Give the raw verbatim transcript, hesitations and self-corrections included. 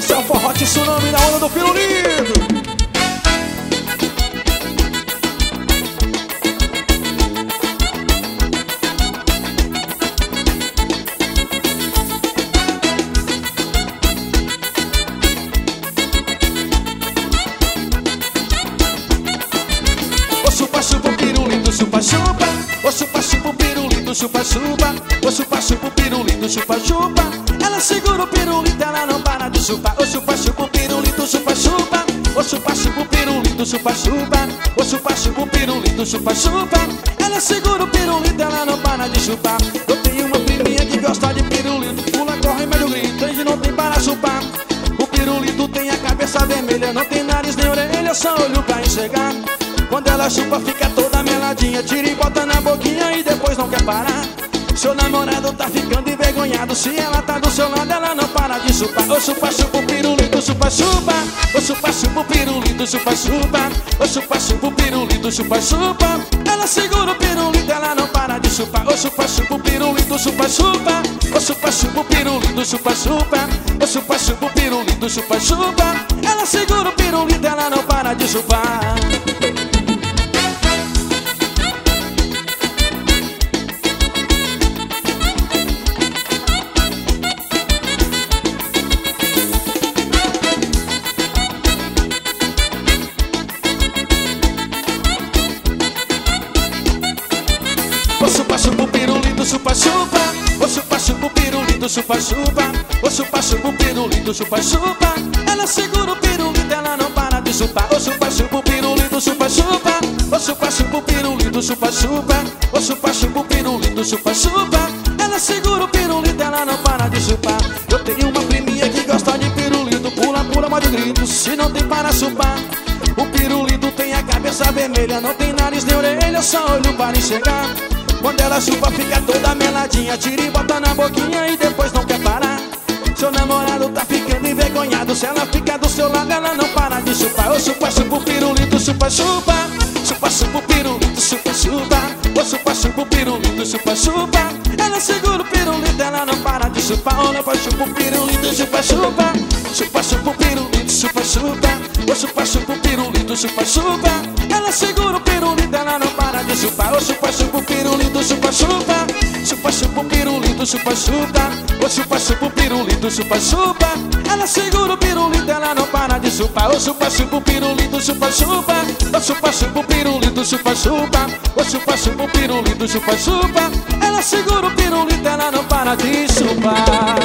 Esse é o forró tsunami na onda do pirulito. Chupa-chupa, pirulito, chupa-chupa. O chupa-chupa, pirulito, chupa-chupa. O chupa-chupa, pirulito, chupa-chupa. Ela segura o pirulito, ela não para de chupar. O chupa-chupa, pirulito, chupa-chupa. O chupa-chupa, pirulito, chupa-chupa. O chupa-chupa, pirulito, chupa-chupa. Ela segura o pirulito, ela não para de chupar. Eu tenho uma priminha que gosta de pirulito. Pula, corre, meio grito, e não tem para chupar. O pirulito tem a cabeça vermelha, não tem nariz nem orelha, só olho pra enxergar. Quando ela chupa fica toda meladinha, tira e bota na boquinha e depois não quer parar. Seu namorado tá ficando envergonhado, se ela tá do seu lado ela não para de chupar. O chupa-chupa, o pirulito, chupa-chupa. O chupa-chupa, o pirulito, chupa-chupa. O chupa-chupa, o pirulito, chupa-chupa. Ela segura o pirulito, ela não para de chupar. O chupa-chupa, o pirulito, chupa-chupa. O chupa-chupa, o pirulito, chupa-chupa. O chupa-chupa, o pirulito, chupa-chupa. Ela segura o pirulito, ela não para de chupar. O chupa-chupa, o pirulito, chupa-chupa. O chupa-chupa, o pirulito, chupa-chupa. O chupa-chupa, o pirulito, chupa-chupa. Ela segura o pirulito, ela não para de chupar. O chupa-chupa, o pirulito, chupa-chupa. O chupa-chupa, o pirulito, chupa-chupa. O chupa-chupa, o pirulito, chupa-chupa. Ela segura o pirulito, ela não para de chupar. Eu tenho uma priminha que gosta de pirulito. Pula, pula, morde grito, se não tem para chupar. O pirulito tem a cabeça vermelha, não tem nariz nem orelha, só olho para enxergar. Quando ela chupa fica toda meladinha, tira e bota na boquinha e depois não quer parar. Seu namorado tá ficando envergonhado, se ela fica do seu lado ela não para de chupar. O chupa-chupa, o pirulito, chupa-chupa. Chupa-chupa, o pirulito, chupa-chupa. O chupa-chupa, o pirulito, chupa-chupa. Ela segura o pirulito, ela não para de chupar. O chupa-chupa, o pirulito, chupa-chupa. Chupa-chupa, o pirulito, chupa-chupa. O chupa-chupa, o pirulito, chupa-chupa. Ela segura o pirulito, ela não para de chupar. O chupa-chupa, o pirulito, chupa-chupa. Chupa-chupa, o pirulito, chupa-chupa. O chupa-chupa, o pirulito, chupa-chupa. Ela segura o pirulito, ela não para de chupar. O chupa-chupa, o pirulito, chupa-chupa. O chupa-chupa, o pirulito, chupa-chupa. O chupa-chupa, o pirulito, chupa-chupa. Ela segura o pirulito, ela não para de chupar.